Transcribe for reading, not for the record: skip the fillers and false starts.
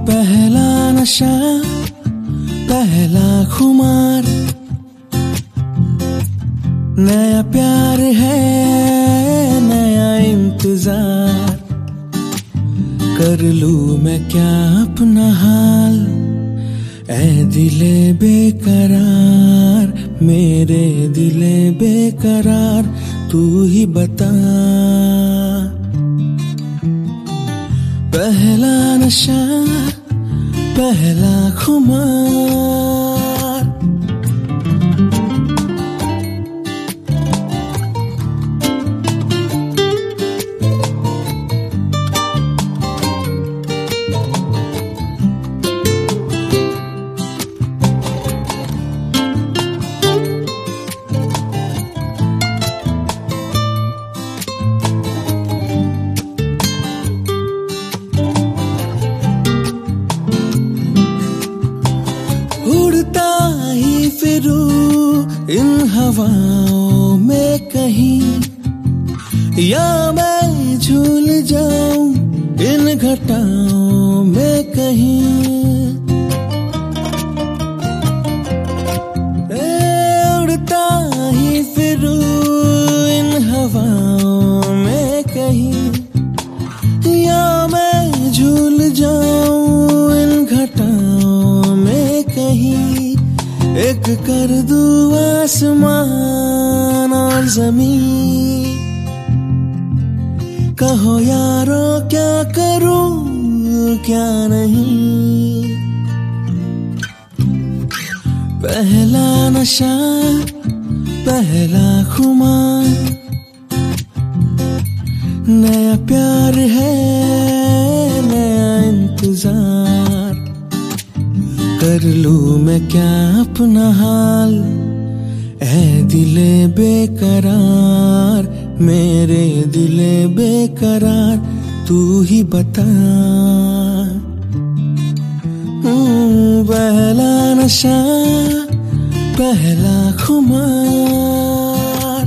पहला नशा, पहला खुमार, नया प्यार है, नया इंतजार। कर लूं मैं क्या अपना हाल, ऐ दिले बेकरार, मेरे दिले बेकरार, तू ही बता। पहला नशा, पहला खुमार। उड़ता ही फिरूं इन हवाओं में कहीं, या मैं झूल जाऊं इन घटाओं में कहीं। उड़ता ही फिरूं इन हवाओं में कहीं, या मैं झूल जाऊं इन घटाओं में कहीं। एक कर दूं आसमान और जमीन, कहो यारो क्या करूं क्या नहीं। पहला नशा, पहला खुमार, नया प्यार है, नया इंतजार। कर लूं मैं क्या अपना हाल, ऐ दिले बेकरार, मेरे दिले बेकरार, तू ही बता। पहला नशा, पहला खुमार।